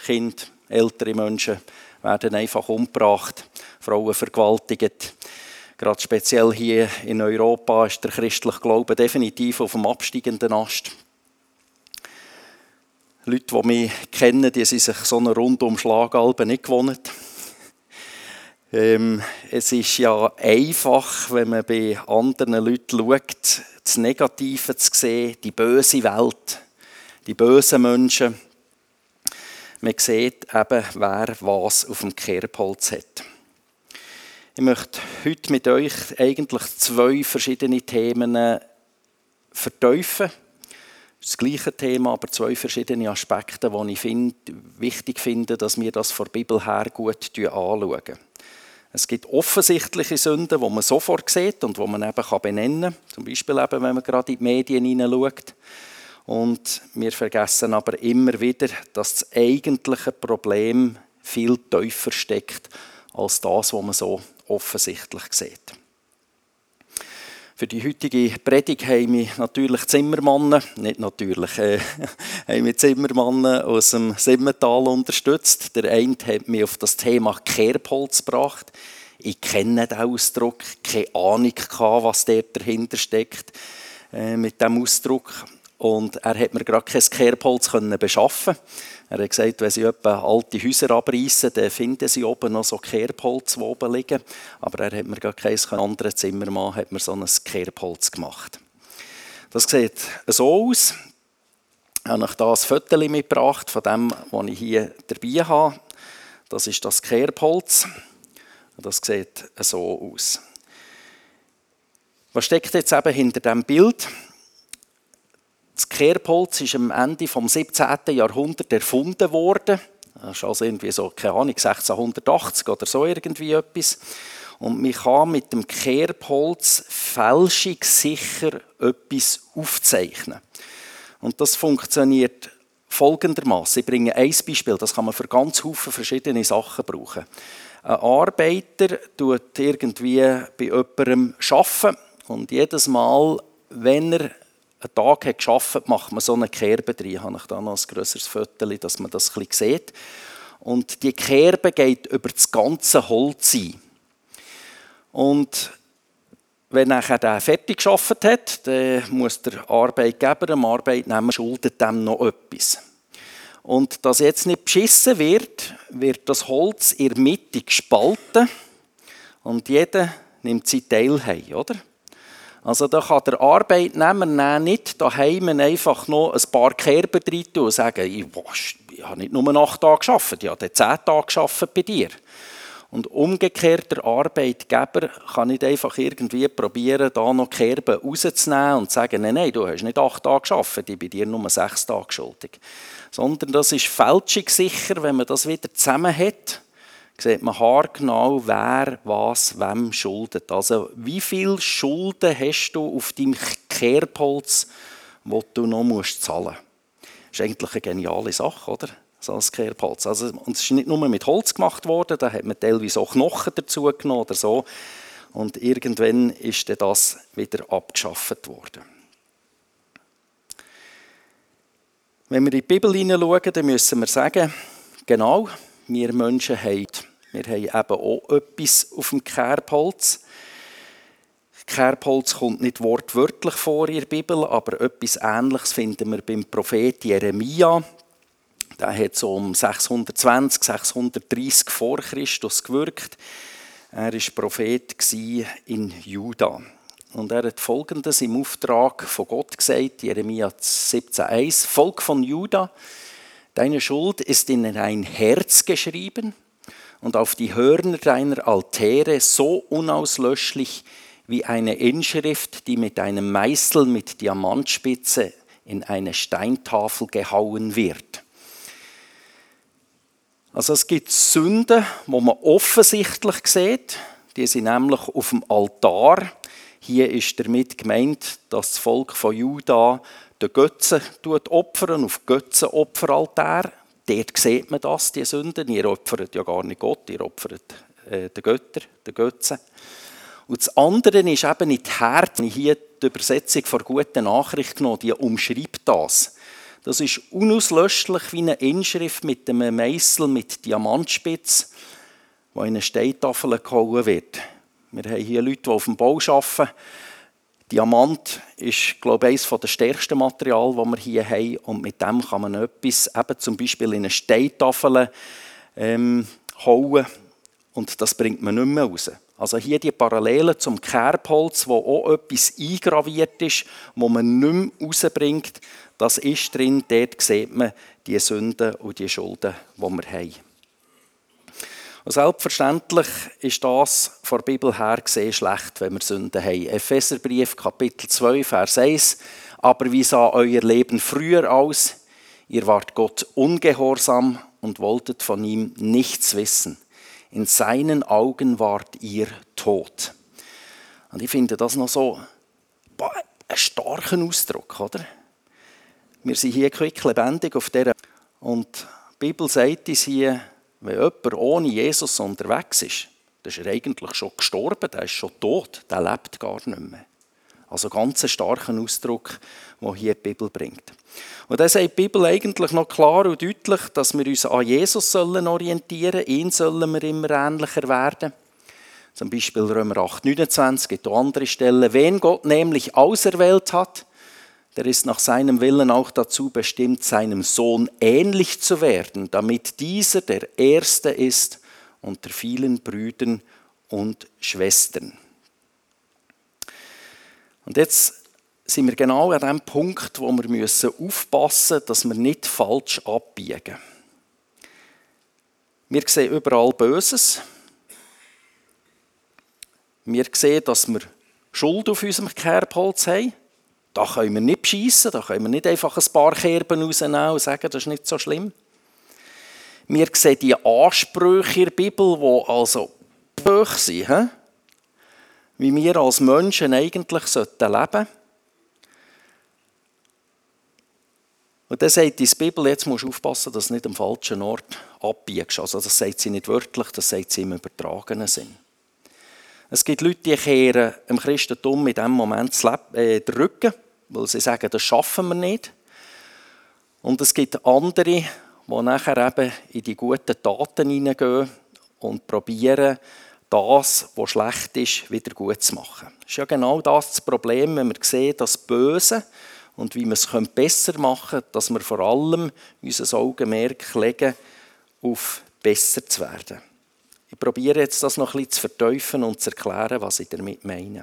Kinder, ältere Menschen werden einfach umgebracht, Frauen vergewaltigt. Gerade speziell hier in Europa ist der christliche Glaube definitiv auf dem absteigenden Ast. Leute, die mich kennen, die sind sich so einen Rundumschlag nicht gewohnt. Es ist ja einfach, wenn man bei anderen Leuten schaut, das Negative zu sehen, die böse Welt, die bösen Menschen. Man sieht eben, wer was auf dem Kerbholz hat. Ich möchte heute mit euch eigentlich 2 verschiedene Themen vertiefen. Das gleiche Thema, aber 2 verschiedene Aspekte, die ich wichtig finde, dass wir das von der Bibel her gut anschauen. Es gibt offensichtliche Sünden, die man sofort sieht und die man eben benennen kann. Zum Beispiel eben, wenn man gerade in die Medien hineinschaut. Und wir vergessen aber immer wieder, dass das eigentliche Problem viel tiefer steckt als das, was man so offensichtlich sieht. Für die heutige Predigt haben wir natürlich Zimmermannen, nicht natürlich, haben wir Zimmermannen aus dem Simmental unterstützt. Der eine hat mich auf das Thema Kerbholz gebracht. Ich kenne den Ausdruck, keine Ahnung, was dahinter steckt mit diesem Ausdruck. Und er hat mir gerade kein Kerbholz beschaffen. Er hat gesagt, wenn sie etwa alte Häuser abreißen, dann finden sie oben noch so Kerbholz, die oben liegen. Aber er hat mir gerade kein anderer Zimmermann hat mir so ein Kerbholz gemacht. Das sieht so aus. Ich habe euch hier ein Foto mitgebracht von dem, was ich hier dabei habe. Das ist das Kerbholz. Das sieht so aus. Was steckt jetzt eben hinter diesem Bild? Das Kerbholz ist am Ende des 17. Jahrhunderts erfunden worden. Das ist also irgendwie so, keine Ahnung, 1680 oder so irgendwie etwas. Und man kann mit dem Kerbholz fälschungssicher etwas aufzeichnen. Und das funktioniert folgendermaßen. Ich bringe ein Beispiel, das kann man für ganz viele verschiedene Sachen brauchen. Ein Arbeiter tut irgendwie bei jemandem arbeiten und jedes Mal, wenn er einen Tag hat gearbeitet, macht man so eine Kerbe drin. Ich habe da noch ein grösseres Foto, dass man das ein bisschen sieht. Und die Kerbe geht über das ganze Holz ein. Und wenn nachher der fertig gearbeitet hat, dann muss der Arbeitgeber dem Arbeitnehmer schuldet dem noch etwas. Und dass jetzt nicht beschissen wird, wird das Holz in der Mitte gespalten und jeder nimmt seinen Teil heim, oder? Also da kann der Arbeitnehmer nicht daheim einfach noch ein paar Kerben rein tun und sagen, ich habe nicht nur 8 Tage gearbeitet, ich habe 10 Tage gearbeitet bei dir. Und umgekehrt, der Arbeitgeber kann nicht einfach irgendwie probieren, da noch Kerben rauszunehmen und sagen, nein, du hast nicht 8 Tage gearbeitet, ich bin dir nur 6 Tage schuldig. Sondern das ist fälschungssicher, wenn man das wieder zusammen hat, sieht man haargenau, wer was wem schuldet. Also wie viel Schulden hast du auf deinem Kerbholz, das du noch zahlen musst? Das ist eigentlich eine geniale Sache, oder? So ein Kerbholz. Also, und es ist nicht nur mit Holz gemacht worden, da hat man teilweise auch Knochen dazu genommen oder so. Und irgendwann ist dann das wieder abgeschafft worden. Wenn wir in die Bibel hineinschauen, dann müssen wir sagen, genau, wir Menschen haben eben auch etwas auf dem Kerbholz. Kerbholz kommt nicht wortwörtlich vor in der Bibel, aber etwas Ähnliches finden wir beim Propheten Jeremia. Der hat so um 620, 630 vor Christus gewirkt. Er war Prophet in Juda. Und er hat Folgendes im Auftrag von Gott gesagt, Jeremia 17,1: Volk von Juda, deine Schuld ist in dein Herz geschrieben und auf die Hörner deiner Altäre so unauslöschlich wie eine Inschrift, die mit einem Meißel mit Diamantspitze in eine Steintafel gehauen wird. Also es gibt Sünden, die man offensichtlich sieht. Die sind nämlich auf dem Altar. Hier ist damit gemeint, dass das Volk von Juda den Götzen opfern auf Götzenopferaltär. Dort sieht man das, die Sünden. Ihr opfert ja gar nicht Gott, ihr opfert den Götter, den Götzen. Und das andere ist eben nicht Herz. Ich habe hier die Übersetzung von Gute Nachricht genommen, die umschreibt das. das ist unauslöschlich wie eine Inschrift mit einem Meissel mit Diamantspitze, die in eine Steintafel gehauen wird. Wir haben hier Leute, die auf dem Bau arbeiten. Diamant ist, glaube ich, eines der stärksten Materialien, die wir hier haben. Und mit dem kann man etwas, eben zum Beispiel in eine Steintafel hauen. Und das bringt man nicht mehr raus. Also hier die Parallele zum Kerbholz, wo auch etwas eingraviert ist, wo man nicht mehr rausbringt. Das ist drin, dort sieht man die Sünden und die Schulden, die wir haben. Und selbstverständlich ist das von der Bibel her gesehen schlecht, wenn wir Sünden haben. Epheserbrief, Kapitel 2, Vers 1. Aber wie sah euer Leben früher aus? Ihr wart Gott ungehorsam und wolltet von ihm nichts wissen. In seinen Augen wart ihr tot. Und ich finde das noch so einen starken Ausdruck, oder? Wir sind hier quicklebendig auf dieser. Und die Bibel sagt uns hier, wenn jemand ohne Jesus unterwegs ist, dann ist er eigentlich schon gestorben, der ist schon tot, der lebt gar nicht mehr. Also ganz einen starken Ausdruck, den hier die Bibel bringt. Und dann sagt die Bibel eigentlich noch klar und deutlich, dass wir uns an Jesus orientieren sollen. Ihn sollen wir immer ähnlicher werden. Zum Beispiel Römer 8, 29, gibt auch andere Stellen. Wen Gott nämlich auserwählt hat, der ist nach seinem Willen auch dazu bestimmt, seinem Sohn ähnlich zu werden, damit dieser der Erste ist unter vielen Brüdern und Schwestern. Und jetzt sind wir genau an dem Punkt, wo wir aufpassen müssen, dass wir nicht falsch abbiegen. Wir sehen überall Böses. Wir sehen, dass wir Schuld auf unserem Kerbholz haben. Da können wir nicht beschissen, da können wir nicht einfach ein paar Kerben rausnehmen und sagen, das ist nicht so schlimm. Wir sehen die Ansprüche in der Bibel, die also hoch sind, wie wir als Menschen eigentlich leben sollten. Und dann sagt die Bibel, jetzt musst du aufpassen, dass du nicht am falschen Ort abbiegst. Also das sagt sie nicht wörtlich, das sagt sie im übertragenen Sinn. Es gibt Leute, die kehren im Christentum in diesem Moment den Rücken, weil sie sagen, das schaffen wir nicht. Und es gibt andere, die nachher eben in die guten Taten hineingehen und probieren, das, was schlecht ist, wieder gut zu machen. Das ist ja genau das Problem, wenn wir sehen, das Böse und wie wir es besser machen können, dass wir vor allem unser Augenmerk legen, auf besser zu werden. Ich probiere jetzt das noch ein bisschen zu vertiefen und zu erklären, was ich damit meine.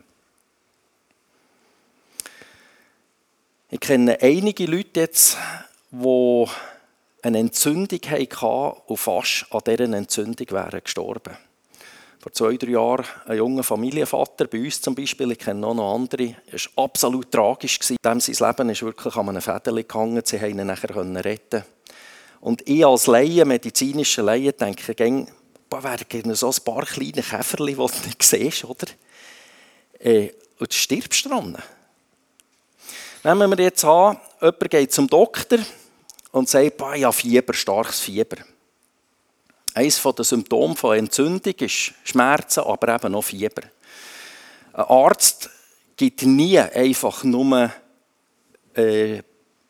Ich kenne einige Leute jetzt, die eine Entzündung hatten und fast an dieser Entzündung wären gestorben. Vor 2-3 Jahren ein junger Familienvater, bei uns zum Beispiel, ich kenne auch noch andere, es war absolut tragisch. Sein Leben ist wirklich an einem Fädeli gehangen, sie konnten ihn nachher retten. Und ich als Laie, medizinischer Laie, denke, wären so ein paar kleine Käferchen, die du nicht siehst, oder? Und du stirbst dran. Nehmen wir jetzt an, jemand geht zum Doktor und sagt, ich habe Fieber, starkes Fieber. Eines der Symptome von Entzündung ist Schmerzen, aber eben auch Fieber. Ein Arzt gibt nie einfach nur, jetzt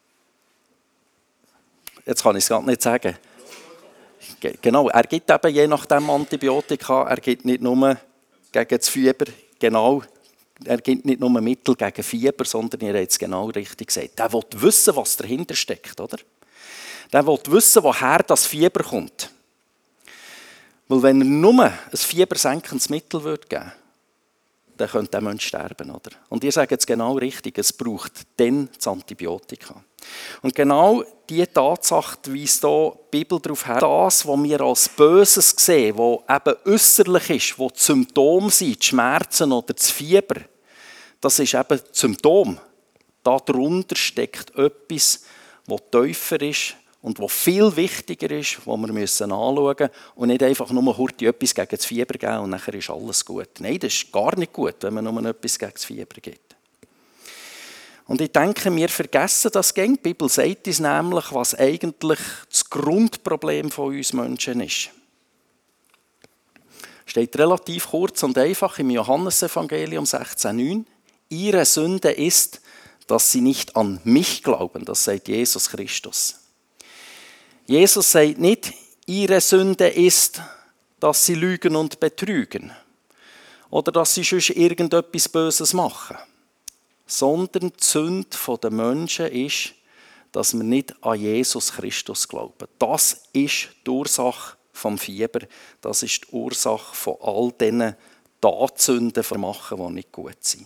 kann ich es gerade nicht sagen, genau, er gibt eben je nachdem Antibiotika, er gibt nicht nur gegen das Fieber, genau, er gibt nicht nur Mittel gegen Fieber, sondern er hat es genau richtig gesagt. Der will wissen, was dahinter steckt, oder? Der will wissen, woher das Fieber kommt. Weil wenn er nur ein fiebersenkendes Mittel geben würde, dann könnte der Mensch sterben, oder? Und ihr sagt jetzt genau richtig, es braucht dann das Antibiotika. Und genau diese Tatsache weist hier die Bibel darauf her, das, was wir als Böses sehen, was eben äußerlich ist, was die Symptome sind, die Schmerzen oder das Fieber, das ist eben das Symptom. Darunter steckt etwas, das tiefer ist und was viel wichtiger ist, was wir anschauen müssen und nicht einfach nur kurz etwas gegen das Fieber geben und nachher ist alles gut. Nein, das ist gar nicht gut, wenn man nur etwas gegen das Fieber gibt. Und ich denke, wir vergessen das gern. Die Bibel sagt uns nämlich, was eigentlich das Grundproblem von uns Menschen ist. Steht relativ kurz und einfach im Johannesevangelium 16,9. Ihre Sünde ist, dass sie nicht an mich glauben. Das sagt Jesus Christus. Jesus sagt nicht, ihre Sünde ist, dass sie lügen und betrügen oder dass sie sonst irgendetwas Böses machen, sondern die Sünde der Menschen ist, dass wir nicht an Jesus Christus glauben. Das ist die Ursache vom Fieber, das ist die Ursache von all diesen Tatsünden, die machen, die nicht gut sind.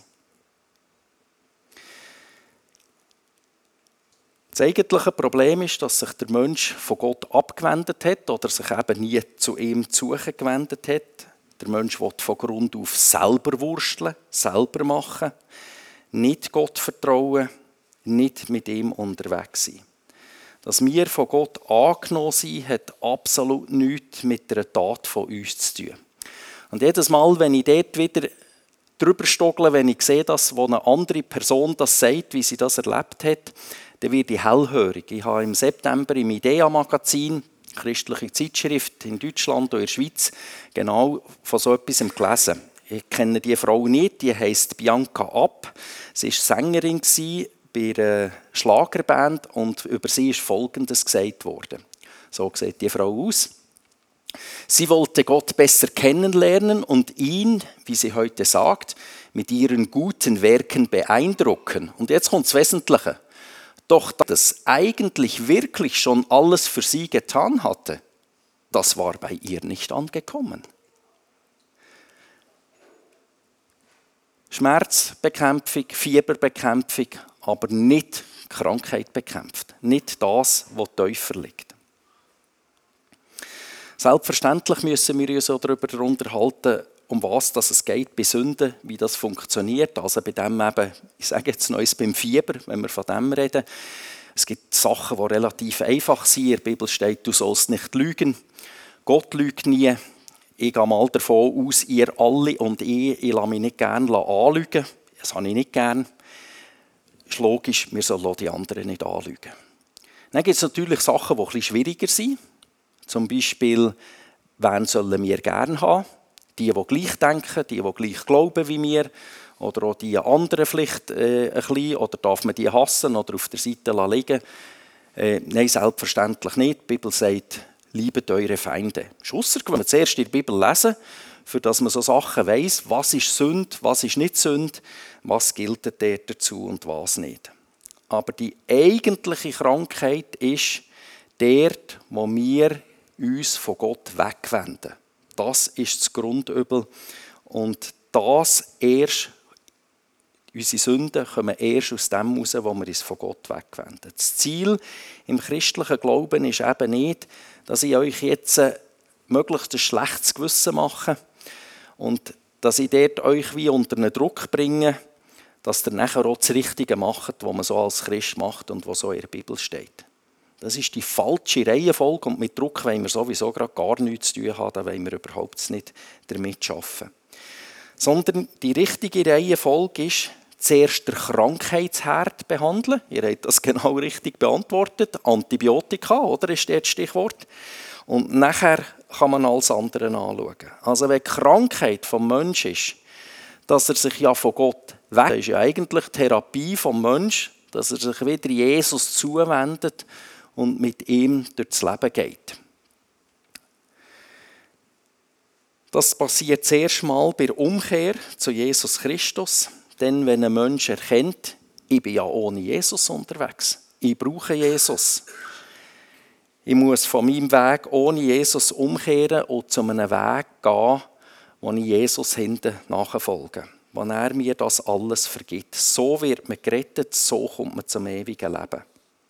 Das eigentliche Problem ist, dass sich der Mensch von Gott abgewendet hat oder sich eben nie zu ihm zugewendet hat. Der Mensch will von Grund auf selber wursteln, selber machen, nicht Gott vertrauen, nicht mit ihm unterwegs sein. Dass wir von Gott angenommen sind, hat absolut nichts mit einer Tat von uns zu tun. Und jedes Mal, wenn ich dort wieder drüber stogle, wenn ich sehe, dass wo eine andere Person das sagt, wie sie das erlebt hat, dann werde ich hellhörig. Ich habe im September im IDEA-Magazin, christliche Zeitschrift in Deutschland und in der Schweiz, genau von so etwas gelesen. Ich kenne die Frau nicht, die heisst Bianca App. Sie war Sängerin bei einer Schlagerband und über sie ist Folgendes gesagt worden. So sieht die Frau aus. Sie wollte Gott besser kennenlernen und ihn, wie sie heute sagt, mit ihren guten Werken beeindrucken. Und jetzt kommt das Wesentliche. Doch dass es eigentlich wirklich schon alles für sie getan hatte, das war bei ihr nicht angekommen. Schmerzbekämpfung, Fieberbekämpfung, aber nicht Krankheit bekämpft. Nicht das, was tiefer liegt. Selbstverständlich müssen wir uns auch darüber unterhalten, um was es geht bei Sünden, wie das funktioniert. Also bei dem eben, ich sage jetzt noch beim Fieber, wenn wir von dem reden. Es gibt Sachen, die relativ einfach sind. In der Bibel steht, du sollst nicht lügen. Gott lügt nie. Ich gehe mal davon aus, ihr alle und ich lasse mich nicht gerne anlügen. Das habe ich nicht gerne. Es ist logisch, wir sollen die anderen nicht anlügen. Dann gibt es natürlich Sachen, die etwas schwieriger sind. Zum Beispiel, wen sollen wir gerne haben? Die gleich denken, die gleich glauben wie wir. Oder auch die anderen vielleicht ein bisschen. Oder darf man die hassen oder auf der Seite liegen? Nein, selbstverständlich nicht. Die Bibel sagt, liebet eure Feinde. Es ist aussergewöhnlich, wenn wir zuerst in der Bibel lesen, für dass man so Sachen weiss, was ist Sünde, was ist nicht Sünde, was gilt dort dazu und was nicht. Aber die eigentliche Krankheit ist dort, wo wir uns von Gott wegwenden. Das ist das Grundübel. Und das erst, unsere Sünden kommen erst aus dem heraus, wo wir uns von Gott wegwenden. Das Ziel im christlichen Glauben ist eben nicht, dass ich euch jetzt möglichst ein schlechtes Gewissen mache und dass ich dort euch wie unter einen Druck bringe, dass ihr nachher auch das Richtige macht, was man so als Christ macht und was so in der Bibel steht. Das ist die falsche Reihenfolge und mit Druck wollen wir sowieso gerade gar nichts zu tun haben, da wollen wir überhaupt nicht damit arbeiten. Sondern die richtige Reihenfolge ist, zuerst den Krankheitsherd behandeln. Ihr habt das genau richtig beantwortet. Antibiotika, oder, ist das Stichwort. Und nachher kann man alles andere anschauen. Also wenn die Krankheit vom Menschen ist, dass er sich ja von Gott weg, das ist ja eigentlich die Therapie vom Menschen, dass er sich wieder Jesus zuwendet und mit ihm durchs Leben geht. Das passiert zuerst mal bei der Umkehr zu Jesus Christus. Denn wenn ein Mensch erkennt, ich bin ja ohne Jesus unterwegs, ich brauche Jesus. Ich muss von meinem Weg ohne Jesus umkehren und zu einem Weg gehen, wo ich Jesus hinten nachfolge. Wo er mir das alles vergibt. So wird man gerettet, so kommt man zum ewigen Leben.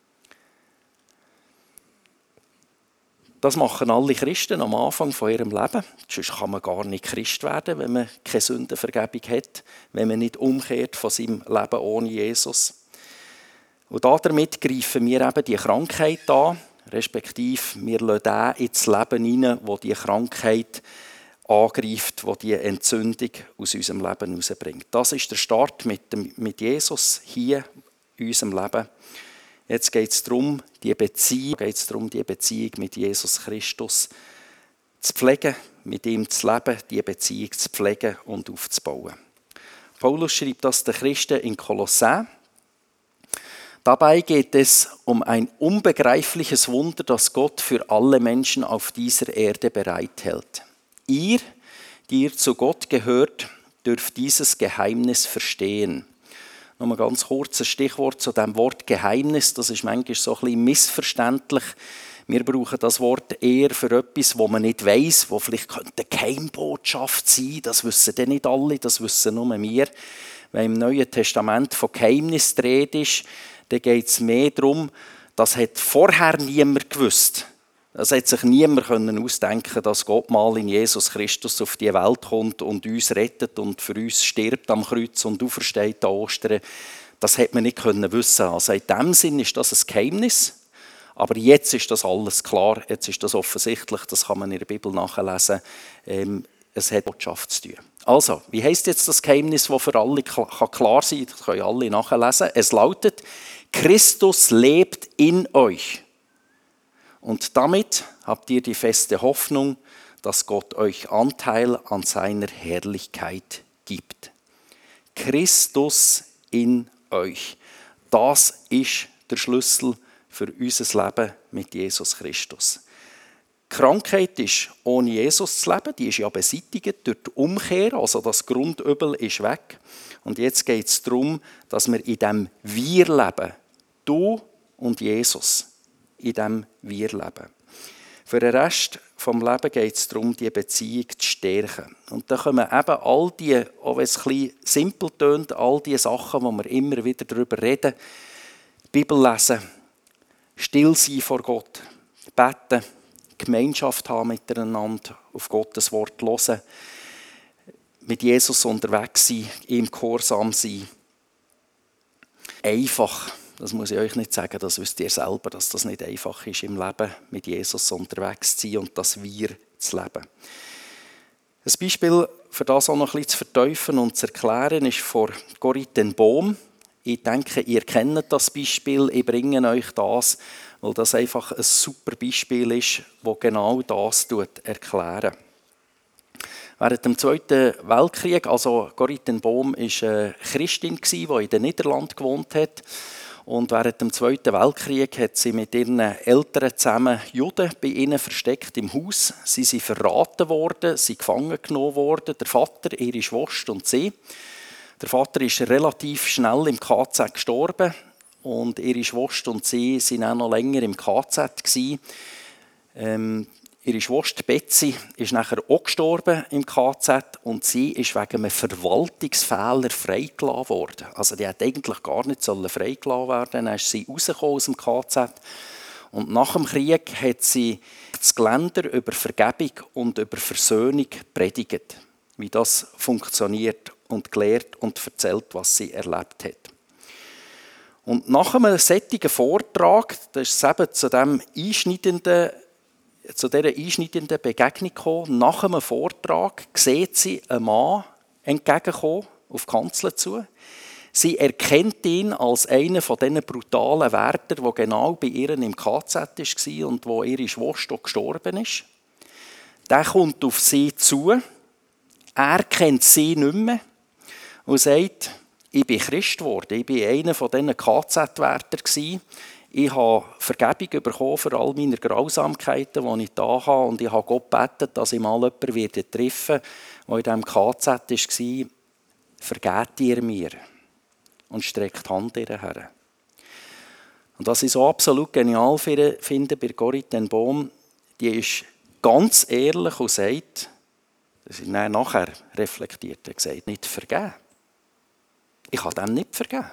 Das machen alle Christen am Anfang von ihrem Leben. Sonst kann man gar nicht Christ werden, wenn man keine Sündenvergebung hat, wenn man nicht umkehrt von seinem Leben ohne Jesus. Und damit greifen wir eben die Krankheit an, respektive wir lassen den ins Leben hinein, wo die Krankheit angreift, wo die Entzündung aus unserem Leben herausbringt. Das ist der Start mit Jesus hier in unserem Leben. Jetzt geht es darum, die Beziehung mit Jesus Christus zu pflegen, mit ihm zu leben, die Beziehung zu pflegen und aufzubauen. Paulus schreibt das den Christen in Kolossä. Dabei geht es um ein unbegreifliches Wunder, das Gott für alle Menschen auf dieser Erde bereithält. Ihr, die ihr zu Gott gehört, dürft dieses Geheimnis verstehen. Noch ein ganz kurzes Stichwort zu dem Wort Geheimnis. Das ist manchmal so ein bisschen missverständlich. Wir brauchen das Wort eher für etwas, wo man nicht weiss, wo vielleicht eine Geheimbotschaft sein. Das wissen dann nicht alle, das wissen nur wir. Wenn im Neuen Testament von Geheimnis die Rede ist, dann geht es mehr darum, das hat vorher niemand gewusst. Es hat sich niemand ausdenken können, dass Gott mal in Jesus Christus auf die Welt kommt und uns rettet und für uns stirbt am Kreuz und aufersteht an Ostern. Das hat man nicht wissen. Also in diesem Sinn ist das ein Geheimnis. Aber jetzt ist das alles klar, jetzt ist das offensichtlich, das kann man in der Bibel nachlesen. Es hat mit Botschaft zu tun. Also, wie heisst jetzt das Geheimnis, das für alle klar sein kann? Das können alle nachlesen. Es lautet, Christus lebt in euch. Und damit habt ihr die feste Hoffnung, dass Gott euch Anteil an seiner Herrlichkeit gibt. Christus in euch. Das ist der Schlüssel für unser Leben mit Jesus Christus. Die Krankheit ist ohne Jesus zu leben, die ist ja beseitigt durch die Umkehr, also das Grundübel ist weg. Und jetzt geht es darum, dass wir in diesem Wir leben. Du und Jesus. In diesem Wir leben. Für den Rest des Lebens geht es darum, diese Beziehung zu stärken. Und da kommen eben all die, auch wenn es ein bisschen simpel tönt, all die Sachen, wo wir immer wieder darüber reden, die Bibel lesen, still sein vor Gott, beten, Gemeinschaft haben miteinander, auf Gottes Wort hören, mit Jesus unterwegs sein, ihm gehorsam sein. Einfach. Das muss ich euch nicht sagen, das wisst ihr selber, dass das nicht einfach ist, im Leben mit Jesus unterwegs zu sein und das Wir zu leben. Ein Beispiel, für das auch noch ein bisschen zu vertiefen und zu erklären, ist von Corrie ten Boom. Ich denke, ihr kennt das Beispiel, ich bringe euch das, weil das einfach ein super Beispiel ist, das genau das erklärt. Während dem Zweiten Weltkrieg, also Corrie ten Boom war eine Christin, die in den Niederlanden gewohnt hat. Und während dem Zweiten Weltkrieg hat sie mit ihren Eltern zusammen Juden bei ihnen versteckt im Haus. Sie sind verraten worden, sie gefangen genommen worden. Der Vater, ihre Schwester und sie. Der Vater ist relativ schnell im KZ gestorben und ihre Schwester und sie waren auch noch länger im KZ Ihre Schwester Betsy ist nachher auch gestorben im KZ und sie ist wegen einem Verwaltungsfehler freigelassen worden. Also die hätte eigentlich gar nicht freigelassen werden. Dann ist sie rausgekommen aus dem KZ und nach dem Krieg hat sie das Geländer über Vergebung und über Versöhnung predigt, wie das funktioniert und gelehrt und erzählt, was sie erlebt hat. Und nach einem solchen Vortrag, das ist eben zu dieser einschneidenden Begegnung gekommen. Nach einem Vortrag sieht sie einen Mann entgegenkommen, auf die Kanzel zu. Sie erkennt ihn als einen von diesen brutalen Wärter, der genau bei ihr im KZ war und wo ihre Schwester gestorben ist. Der kommt auf sie zu. Er kennt sie nicht mehr und sagt, ich bin Christ geworden. Ich war einer von diesen KZ-Wärtern. Ich habe Vergebung bekommen für all meine Grausamkeiten, die ich da habe. Und ich habe Gott gebeten, dass ich mal jemanden treffen werde, der in diesem KZ war. Vergebt ihr mir. Und streckt die Hand ihr her. Und was ich so absolut genial finde bei Corrie ten Boom, die ist ganz ehrlich und sagt, das ist nachher reflektiert, er gesagt, nicht vergeben. Ich kann dem nicht vergeben.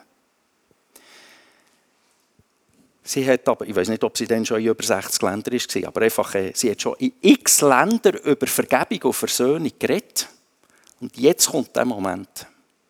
Sie hat aber, ich weiß nicht, ob sie dann schon in über 60 Ländern war, aber einfach, sie hat schon in x Ländern über Vergebung und Versöhnung geredet. Und jetzt kommt der Moment.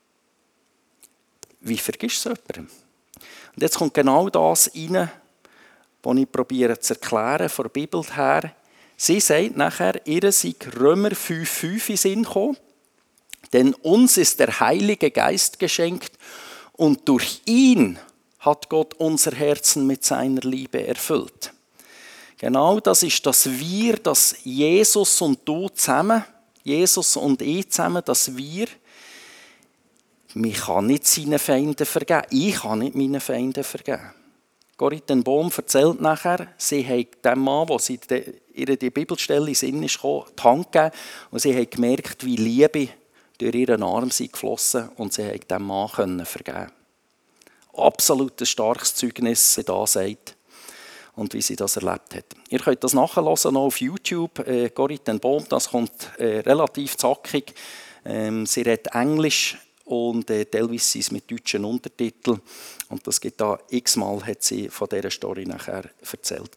Wie vergisst du es jemandem? Und jetzt kommt genau das rein, was ich probiere zu erklären, von der Bibel her. Sie sagt nachher, ihr sei Römer 5,5 in den Sinn gekommen. Denn uns ist der Heilige Geist geschenkt und durch ihn hat Gott unser Herzen mit seiner Liebe erfüllt. Genau das ist das Wir, das Jesus und du zusammen, Jesus und ich zusammen, das Wir. man kann nicht seinen Feinden vergeben. Ich kann nicht meinen Feinden vergeben. Corrie ten Boom erzählt nachher, sie haben dem Mann, wo sie ihr die Bibelstelle in den Sinn ist gekommen, die Hand gegeben und sie haben gemerkt, wie Liebe durch ihren Arm geflossen und sie haben dem Mann vergeben. Absolut ein starkes Zeugnis, sie da sagt und wie sie das erlebt hat. Ihr könnt das nachhören noch auf YouTube. Corrie ten Boom, das kommt relativ zackig. Sie redet Englisch und teilweise ist mit deutschen Untertiteln. Und das gibt da x-mal, hat sie von dieser Story nachher erzählt.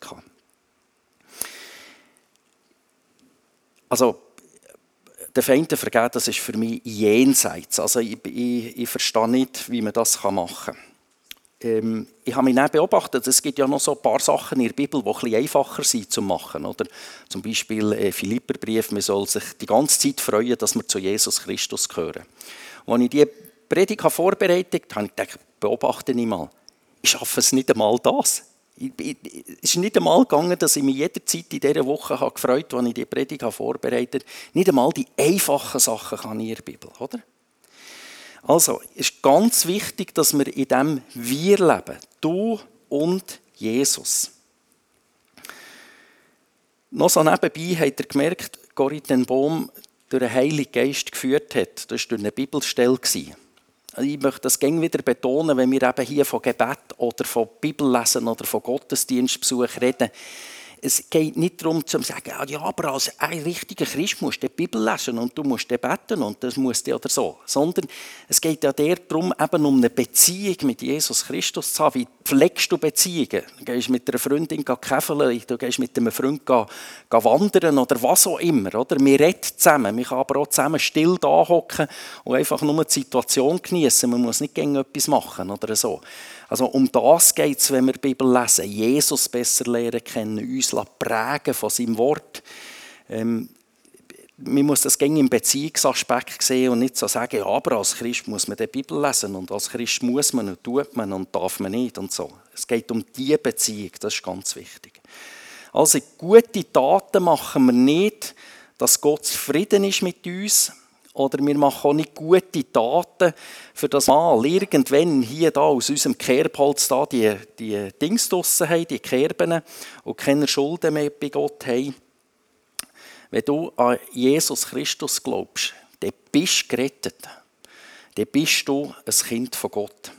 Also, den Feinden vergeben, das ist für mich jenseits. Also, ich verstehe nicht, wie man das machen kann. Ich habe mich dann beobachtet, es gibt ja noch so ein paar Sachen in der Bibel, die ein bisschen einfacher sind zu machen. Oder? Zum Beispiel Philipperbrief, man soll sich die ganze Zeit freuen, dass wir zu Jesus Christus gehören. Als ich diese Predigt vorbereitet habe, habe ich gedacht, beobachte ich mal. Ich schaffe es nicht einmal das. Es ist nicht einmal gegangen, dass ich mich jederzeit in dieser Woche gefreut habe, als ich die Predigt vorbereitet habe. Nicht einmal die einfachen Sachen kann ich in der Bibel, oder? Also, es ist ganz wichtig, dass wir in dem Wir leben. Du und Jesus. Noch so nebenbei habt ihr gemerkt, Corrie ten Boom durch den Heiligen Geist geführt hat. Das war durch eine Bibelstelle. Ich möchte das gerne wieder betonen, wenn wir eben hier von Gebet oder von Bibellesen oder von Gottesdienstbesuch reden. Es geht nicht darum, zu sagen, ja, aber als ein richtiger Christ musst du die Bibel lesen und du musst beten und das musst du oder so. Sondern es geht ja darum, eben um eine Beziehung mit Jesus Christus zu haben. Wie pflegst du Beziehungen? Du gehst mit einer Freundin käfeln, du gehst mit einem Freund wandern oder was auch immer. Oder? Wir reden zusammen, wir können aber auch zusammen still da hocken und einfach nur die Situation genießen. Man muss nicht gegen etwas machen oder so. Also um das geht es, wenn wir die Bibel lesen. Jesus besser lernen kennen, uns prägen von seinem Wort. Man muss das gerne im Beziehungsaspekt sehen und nicht so sagen, ja, aber als Christ muss man die Bibel lesen und als Christ muss man und tut man und darf man nicht und so. Es geht um diese Beziehung, das ist ganz wichtig. Also gute Taten machen wir nicht, dass Gott zufrieden ist mit uns. Oder wir machen auch nicht gute Taten, für das mal irgendwann hier da aus unserem Kerbholz da die Dings draussen haben, die Kerben, und keine Schulden mehr bei Gott haben. Wenn du an Jesus Christus glaubst, dann bist du gerettet. Dann bist du ein Kind von Gott.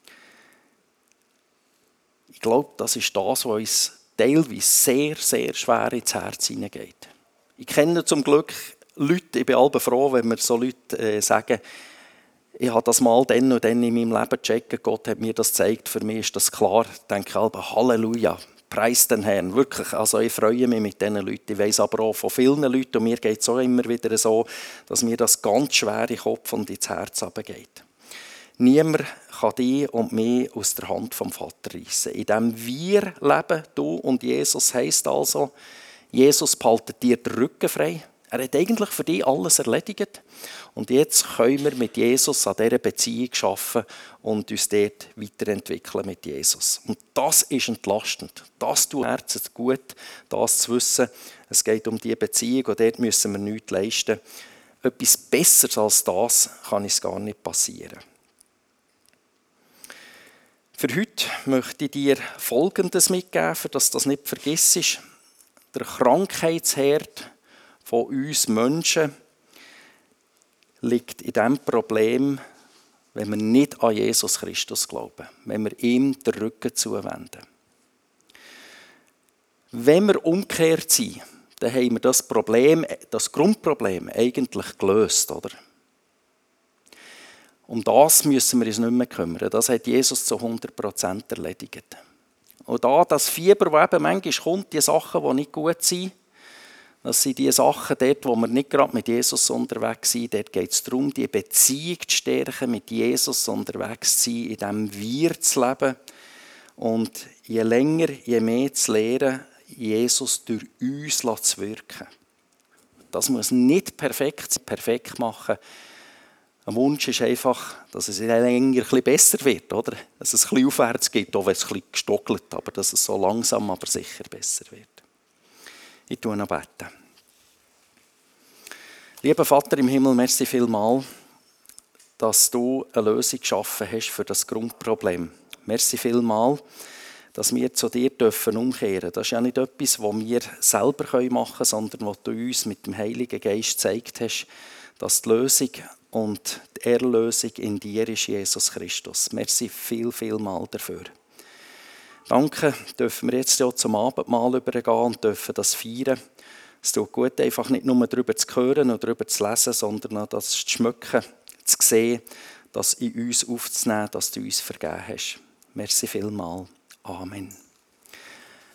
Ich glaube, das ist das, was uns teilweise sehr, sehr schwer ins Herz hineingeht. Ich kenne zum Glück Leute, ich bin alle froh, wenn mir so Leute sagen, ich habe das mal dann und dann in meinem Leben gecheckt, Gott hat mir das gezeigt, für mich ist das klar. Ich denke alle, Halleluja, preis den Herrn, wirklich. Also ich freue mich mit diesen Leuten. Ich weiss aber auch von vielen Leuten, und mir geht es auch immer wieder so, dass mir das ganz schwer in den Kopf und ins Herz runtergeht. Niemand kann dich und mich aus der Hand vom Vater reissen. In dem wir leben, du und Jesus, heisst also, Jesus behaltet dir den Rücken frei. Er hat eigentlich für dich alles erledigt. Und jetzt können wir mit Jesus an dieser Beziehung arbeiten und uns dort weiterentwickeln mit Jesus. Und das ist entlastend. Das tut Herzen gut, das zu wissen. Es geht um diese Beziehung und dort müssen wir nichts leisten. Etwas Besseres als das kann uns gar nicht passieren. Für heute möchte ich dir Folgendes mitgeben, dass das nicht vergisst. Der Krankheitsherd von uns Menschen liegt in dem Problem, wenn wir nicht an Jesus Christus glauben, wenn wir ihm den Rücken zuwenden. Wenn wir umgekehrt sind, dann haben wir das Problem, das Grundproblem eigentlich gelöst, oder? Um das müssen wir uns nicht mehr kümmern. Das hat Jesus zu 100% erledigt. Und da das Fieber, das eben manchmal kommt, die Sachen, die nicht gut sind, das sind die Sachen dort, wo wir nicht gerade mit Jesus unterwegs sind. Dort geht es darum, die Beziehung zu stärken, mit Jesus unterwegs zu sein, in diesem Wir zu leben. Und je länger, je mehr zu lernen, Jesus durch uns zu wirken. Das muss nicht perfekt machen. Ein Wunsch ist einfach, dass es länger ein bisschen besser wird, oder? Dass es ein bisschen aufwärts geht, auch wenn es ein bisschen gestockelt, aber dass es so langsam, aber sicher besser wird. Ich tue noch beten. Lieber Vater im Himmel, merci vielmals, dass du eine Lösung geschaffen hast für das Grundproblem. Merci vielmals, dass wir zu dir umkehren dürfen. Das ist ja nicht etwas, was wir selber machen können, sondern was du uns mit dem Heiligen Geist gezeigt hast, dass die Lösung und die Erlösung in dir ist, Jesus Christus. Merci vielmals dafür. Danke, dürfen wir jetzt ja zum Abendmahl übergehen und dürfen das feiern. Es tut gut, einfach nicht nur darüber zu hören und darüber zu lesen, sondern auch das zu schmecken, zu sehen, das in uns aufzunehmen, dass du uns vergeben hast. Merci vielmals. Amen.